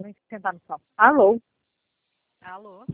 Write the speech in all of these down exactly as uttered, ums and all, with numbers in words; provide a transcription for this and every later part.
sentar no sol. Alô? Alô?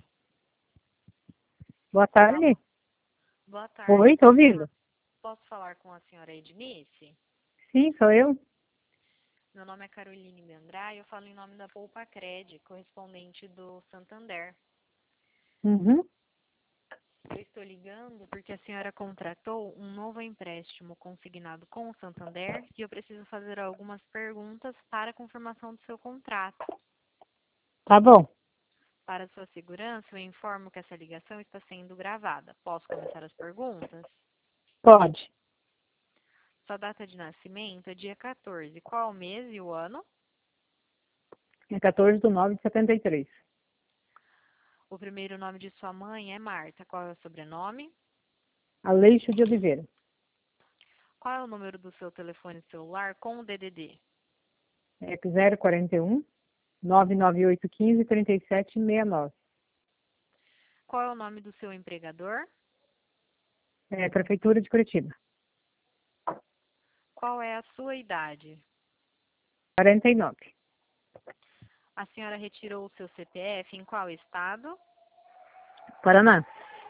Boa tarde. Alô? Boa tarde. Oi, tô ouvindo. Posso falar com a senhora Ednice? Sim, sou eu. Meu nome é Caroline Meandrai, eu falo em nome da Poupa Cred, correspondente do Santander. Uhum. Eu estou ligando porque a senhora contratou um novo empréstimo consignado com o Santander e eu preciso fazer algumas perguntas para a confirmação do seu contrato. Tá bom. Para sua segurança, eu informo que essa ligação está sendo gravada. Posso começar as perguntas? Pode. Sua data de nascimento é dia quatorze. Qual o mês e o ano? É quatorze de nove de setenta e três. O primeiro nome de sua mãe é Marta. Qual é o sobrenome? Aleixo de Oliveira. Qual é o número do seu telefone celular com o D D D? É zero quarenta e um, nove nove oito um cinco, três sete seis nove. Qual é o nome do seu empregador? É Prefeitura de Curitiba. Qual é a sua idade? quarenta e nove. A senhora retirou o seu C P F em qual estado? Paraná.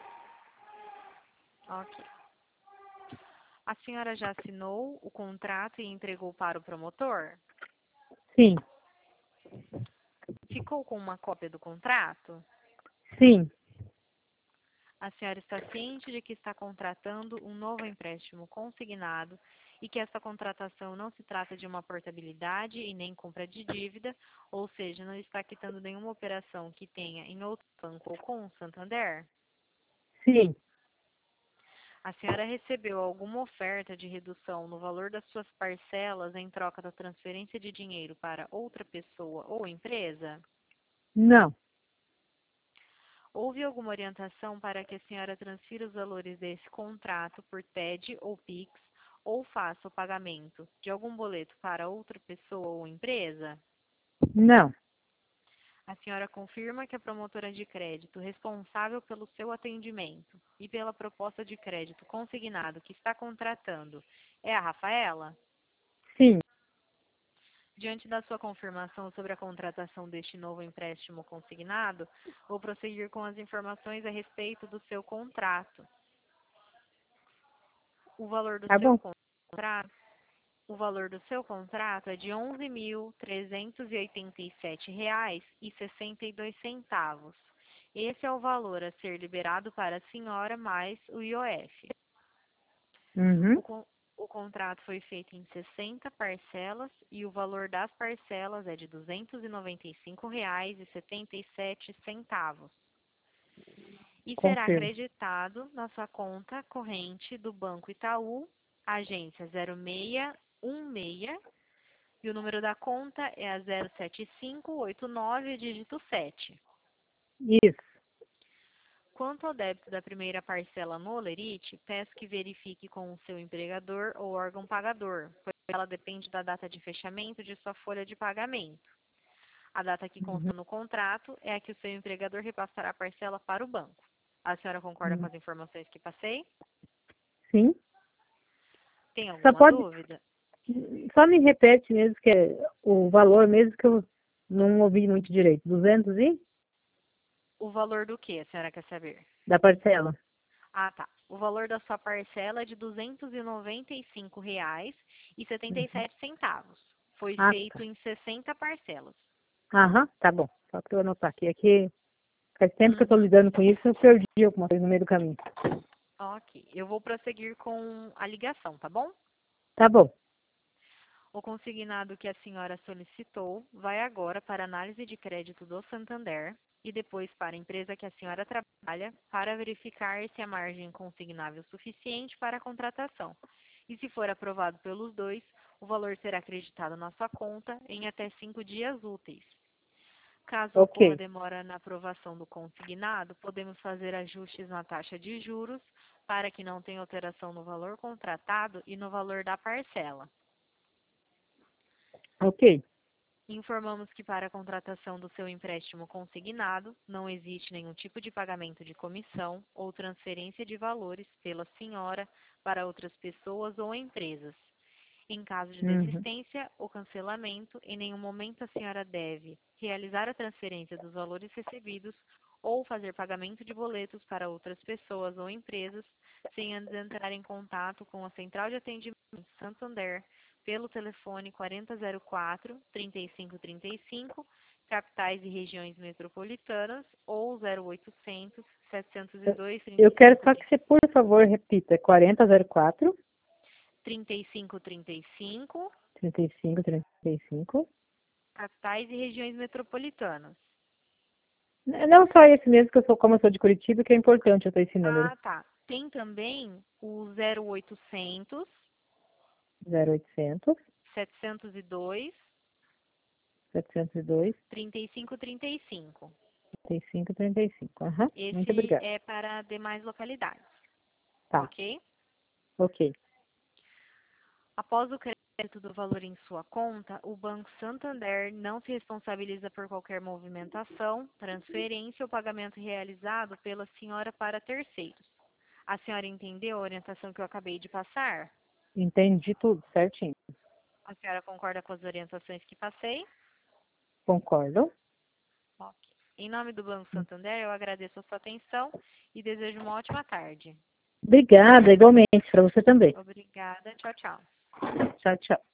Ok. A senhora já assinou o contrato e entregou para o promotor? Sim. Ficou com uma cópia do contrato? Sim. A senhora está ciente de que está contratando um novo empréstimo consignado e que essa contratação não se trata de uma portabilidade e nem compra de dívida, ou seja, não está quitando nenhuma operação que tenha em outro banco ou com o Santander? Sim. A senhora recebeu alguma oferta de redução no valor das suas parcelas em troca da transferência de dinheiro para outra pessoa ou empresa? Não. Houve alguma orientação para que a senhora transfira os valores desse contrato por T E D ou Pix ou faça o pagamento de algum boleto para outra pessoa ou empresa? Não. A senhora confirma que a promotora de crédito responsável pelo seu atendimento e pela proposta de crédito consignado que está contratando é a Rafaela? Sim. Diante da sua confirmação sobre a contratação deste novo empréstimo consignado, vou prosseguir com as informações a respeito do seu contrato. O valor do Tá seu bom. contrato, o valor do seu contrato é de onze mil trezentos e oitenta e sete reais e sessenta e dois centavos. Esse é o valor a ser liberado para a senhora mais o I O F. Uhum. O, con o contrato foi feito em sessenta parcelas e o valor das parcelas é de duzentos e noventa e cinco reais e setenta e sete centavos. E será Confirmo. acreditado na sua conta corrente do Banco Itaú, agência zero seis um seis, e o número da conta é a zero sete cinco oito nove, dígito sete. Isso. Quanto ao débito da primeira parcela no Olerite, peço que verifique com o seu empregador ou órgão pagador, pois ela depende da data de fechamento de sua folha de pagamento. A data que Uhum. consta no contrato é a que o seu empregador repassará a parcela para o banco. A senhora concorda com Uhum. as informações que passei? Sim. Tem Só alguma pode. dúvida? Só me repete mesmo que é o valor mesmo que eu não ouvi muito direito. duzentos e? O valor do que a senhora quer saber? Da parcela. Ah, tá. O valor da sua parcela é de duzentos e noventa e cinco reais e setenta e sete centavos. Foi Ah, feito tá. em sessenta parcelas. Aham, tá bom. Só para eu anotar aqui. Aqui faz tempo que eu estou Uhum. lidando com isso, eu perdi alguma coisa no meio do caminho. Ok. Eu vou prosseguir com a ligação, tá bom? Tá bom. O consignado que a senhora solicitou vai agora para análise de crédito do Santander e depois para a empresa que a senhora trabalha para verificar se a margem consignável suficiente para a contratação. E se for aprovado pelos dois, o valor será acreditado na sua conta em até cinco dias úteis. Caso ocorra Ok. demora na aprovação do consignado, podemos fazer ajustes na taxa de juros para que não tenha alteração no valor contratado e no valor da parcela. Ok. Informamos que para a contratação do seu empréstimo consignado, não existe nenhum tipo de pagamento de comissão ou transferência de valores pela senhora para outras pessoas ou empresas. Em caso de Uhum. desistência ou cancelamento, em nenhum momento a senhora deve realizar a transferência dos valores recebidos ou fazer pagamento de boletos para outras pessoas ou empresas sem antes entrar em contato com a Central de Atendimento Santander pelo telefone quarenta zero quatro, trinta e cinco trinta e cinco, capitais e regiões metropolitanas, ou zero oitocentos, setecentos e dois, trinta Eu e quero cinco só que você, por favor, repita. quarenta zero quatro, trinta e cinco trinta e cinco, trinta e cinco, trinta e cinco. capitais e regiões metropolitanas. Não só esse mesmo, que eu sou, como eu sou de Curitiba, que é importante eu ter esse número. Ah, tá. Tem também o zero oitocentos, zero oitocentos, setecentos e dois, setecentos e dois, trinta e cinco trinta e cinco. trinta e cinco, trinta e cinco. Aham. Muito Esse obrigada. é para demais localidades, Tá, ok? ok. Após o crédito do valor em sua conta, o Banco Santander não se responsabiliza por qualquer movimentação, transferência ou pagamento realizado pela senhora para terceiros. A senhora entendeu a orientação que eu acabei de passar? Entendi tudo certinho. A senhora concorda com as orientações que passei? Concordo. Ok. Em nome do Banco Santander, eu agradeço a sua atenção e desejo uma ótima tarde. Obrigada, igualmente, para você também. Obrigada. Tchau, tchau. Tchau, tchau.